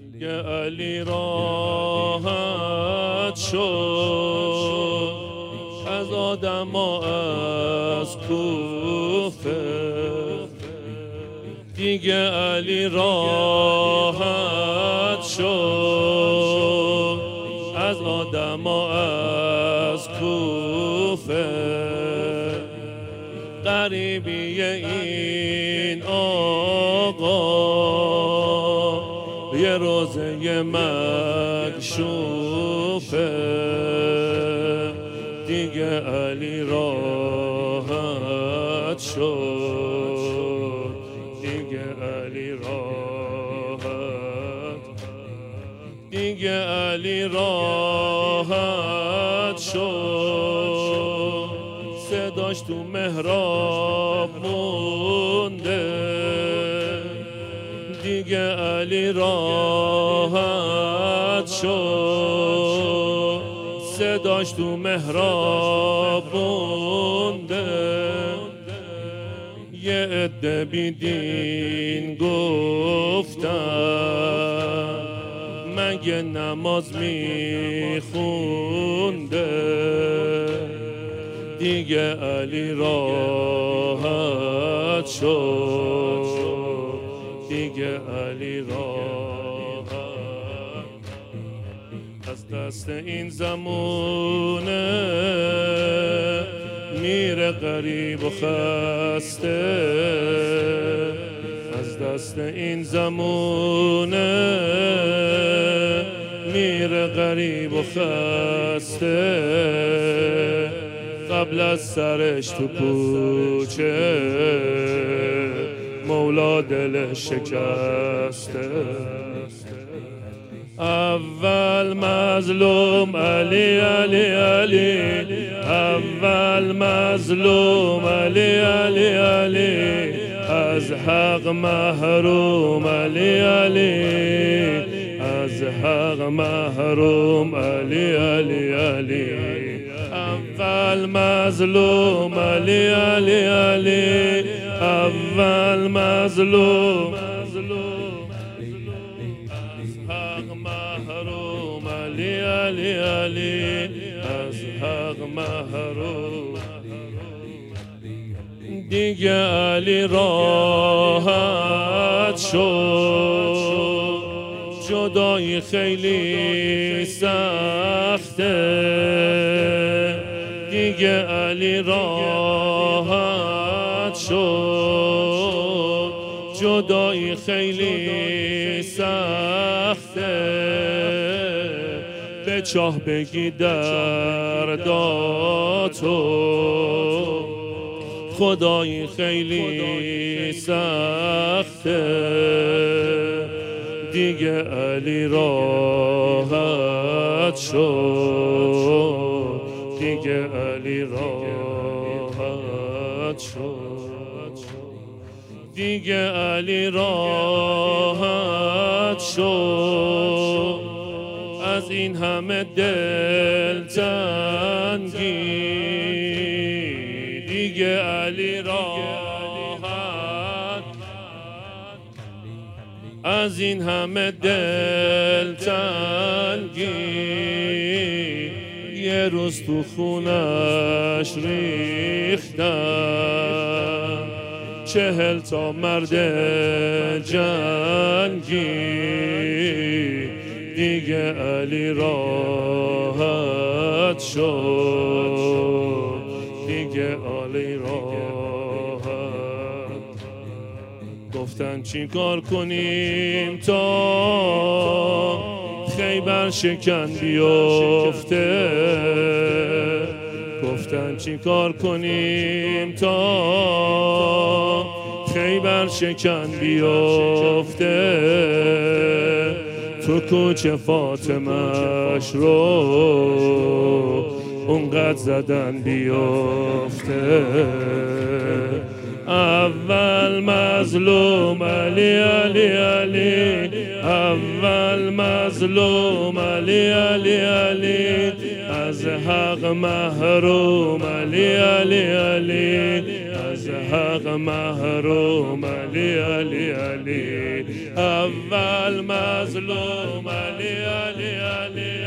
که علی راحت شد از آدم و از کوفه، دیگه علی راحت شد از آدم و از کوفه. غریبی این آقا یه روزه مکشوفه، دیگه علی راحت شد، دیگه علی راحت، دیگه علی راحت شد. صداش تو محراب مونده، دیگه علی راحت شد. صداش تو محراب مونده، یه عده بی دین گفتن مگه نماز میخونده، دیگه علی راحت شد، دیگه علی راحت. از دست این زمونه میره غریب و خسته، از دست این زمونه میره غریب و خسته. قبل از سرش تو کوچه مولا دلش شکسته. اول مظلوم علی علی علی، اول مظلوم علی علی علی، از حق محروم علی علی، از حق محروم علی علی علی. اول مظلوم علی علی علی، اول مظلوم، از حق محروم علی علی علی، از حق محروم. دیگه علی راحت شد، جدایی خیلی سخته، دیگه علی راحت شد، جدایی خیلی سخته. به چاه بگی درداتو، خدایی خیلی سخته، دیگه علی راحت شد، دیگه علی راحت شد، دیگه علی راحت شد. از این همه دلتنگی دیگه علی راحت، از این همه دلتنگی یه روز تو خونش ریختن 40 تا مرد جنگی، دیگه علی راحت شد، دیگه علی راحت. گفتن چی کار کنیم تا خیبر شکن بیفته، گفتن چی کار کنیم تا خیبر شکن بیفته. تو کوچه فاطمه‌اش رو اونقدر زدن بیفته. اول مظلوم علی علی علی، اول مظلوم علی علی علی، از حق محروم علی علی علی، از حق محروم علی علی علی، اول مظلوم علی علی علی.